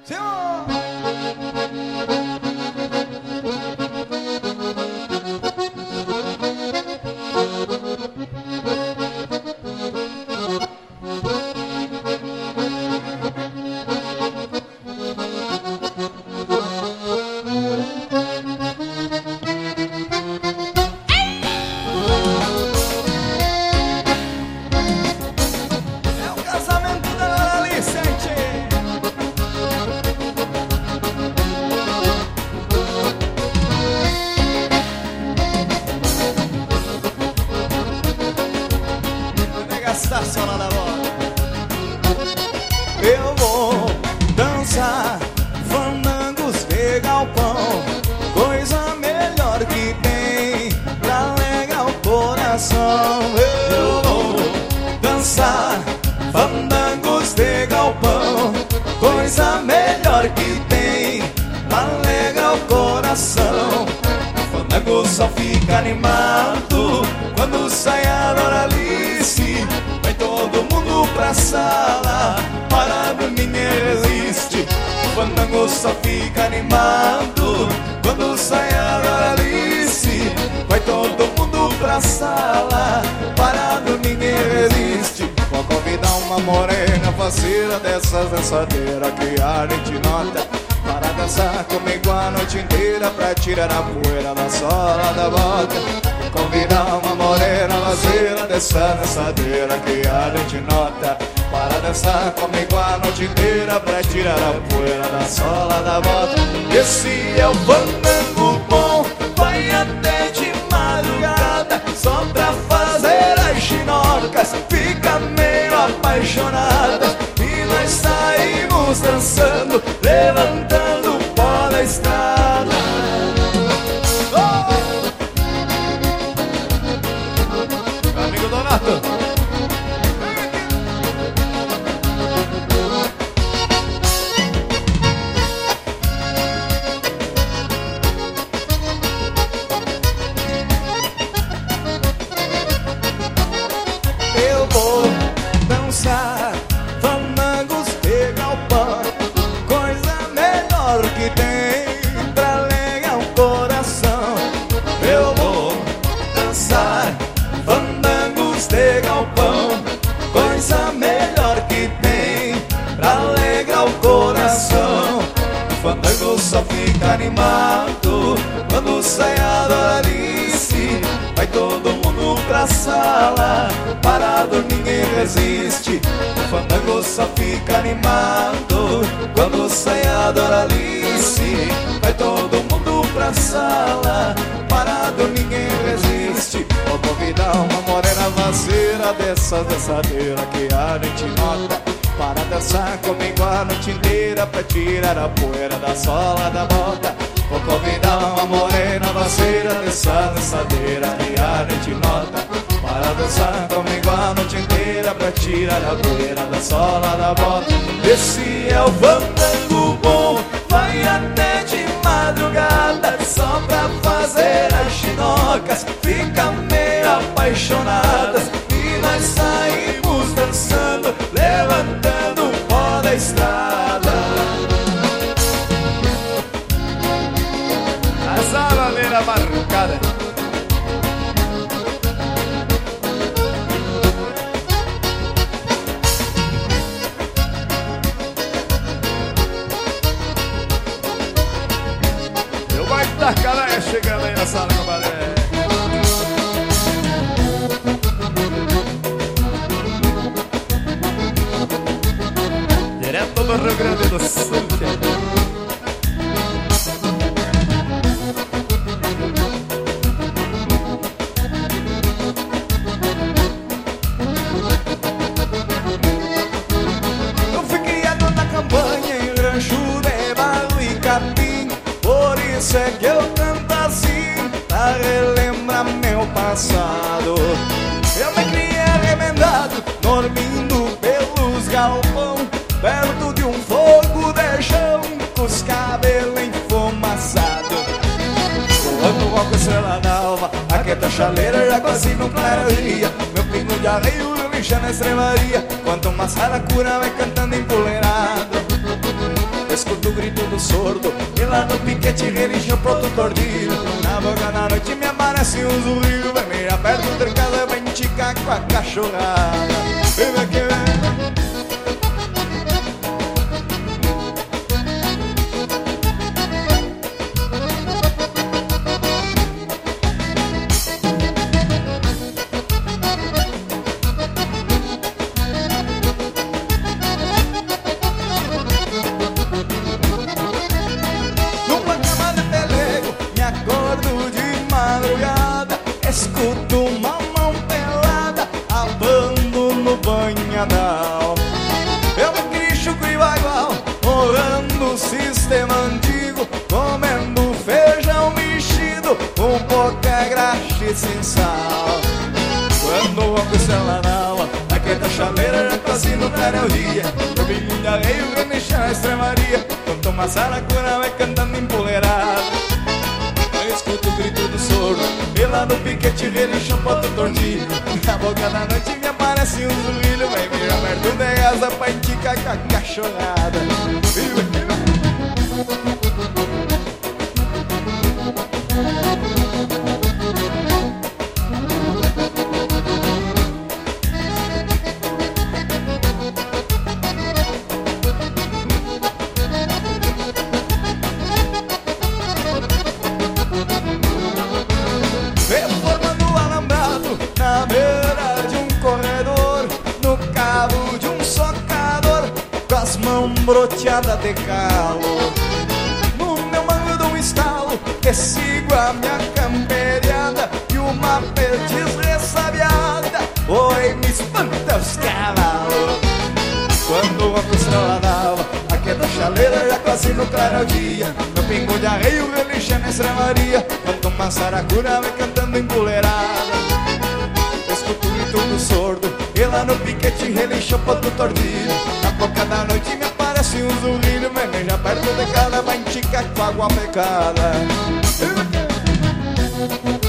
Senhor! Sola da bola. Eu vou dançar fandangos de galpão, coisa melhor que tem pra alegrar o coração. Eu vou dançar fandangos de galpão, coisa melhor que tem pra alegrar o coração. O fandango só fica animado quando sai a Doralice. Vai todo mundo pra sala, para dormir nem resiste. O fandango só fica animado quando sai a Doralice. Vai todo mundo pra sala, para dormir nem resiste. Vou convidar uma morena faceira dessas dançadeiras que a gente nota, para dançar comigo a noite inteira, pra tirar a poeira da sola da bota. Convidar uma morena faceira dessa dançadeira que a gente nota, para dançar comigo a noite inteira, pra tirar a poeira da sola da bota. Esse é o fandango bom, vai até de madrugada, só pra fazer as chinocas, fica meio apaixonada. E nós saímos dançando, levantando o pó da estrada. Amigo Donato, eu vou dançar fandangos de galpão, coisa melhor que tem pra alegrar o coração. Eu vou dançar fandangos de galpão, coisa melhor que tem pra alegrar o coração. O fandango só fica animado quando sai a Doralice. Vai todo mundo pra sala, para dormir ninguém resiste. O fandango só fica animado quando sai a Doralice. Vai todo mundo pra sala, para dormir ninguém resiste. Vou convidar uma morena faceira dessa dançadeira que a gente nota, para dançar comigo a noite inteira, pra tirar a poeira da sola da bota. Vou convidar uma morena faceira dessa dançadeira que a gente nota, para dançar comigo a noite inteira, pra tirar a poeira da sola da bota. Esse é o fandango bom, vai até de madrugada, só pra fazer as chinocas, fica meio apaixonadas. E nós saímos dançando, levantando o pó da estrada. A saladeira marcada. Eu vai dar cara chegando aí na sala, compadre. Direto do Rio Grande do Sul. Eu fui criado na campanha em rancho de barro e capim, por isso é que eu canto assim, pra relembrar meu passado. Eu me criei arremendado, dormindo pelos galpão, perto de um fogo de chão, com os cabelos enfumaçados. Voando com a estrela d'alva, aqueta chaleira já quase não clareia. Meu pingo de arreio lincha na estrebaria, quanto mais rara cura vai cantando empoleirado. escuto o grito do sordo, e lá no piquete religião pronto tordilho. Na boca da noite me aparece um zurrilho, vai mirar perto da casa, vai enticar com a cachorrada. Vem aqui, vem. Escuto uma mão pelada, abandono banhadal. Eu me cricho com igual, morando o sistema antigo, comendo feijão mexido, com pouca graxa e sem sal. Quando a costela na alma, aquela chaleira já quase no clareio dia. Eu vim de arreio, grande chá, extremaria, quando uma saracura vai cantando empoleirado. Eu escuto o grito do sordo, e lá no piquete religião bota o tordilho. Na boca da noite me aparece um zurrilho, vai virar perto de casa pra enticar com a cachorrada. Na beira de um corredor, no cabo de um socador, com as mãos broteadas de calo. No meu mango de um estalo, que sigo a minha camperiada, e uma perdiz ressabiada, oi, me espanta os cavalos. Quando a costela dava, aquela chaleira já quase no claro dia. No pingo de arreio, religião na extremaria, quando uma saracura vai cantando empoleirada. Escuto o grito do sordo, e lá no piquete religião ponto tordilho. Na boca da noite me aparece um zurrilho, me beija perto de casa, vai enticar com água pecada.